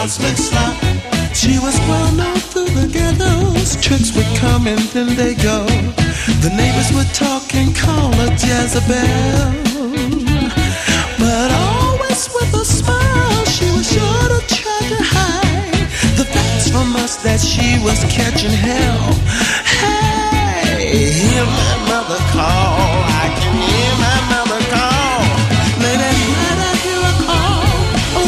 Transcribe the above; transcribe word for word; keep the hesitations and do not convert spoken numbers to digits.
husband slop. She was well known through the ghettos. Tricks would come and then they go. The neighbors would talk and call her Jezebel, but always with a smile. She was sure to try to hide the facts from us that she was catching hell. Hey, hear my mother call.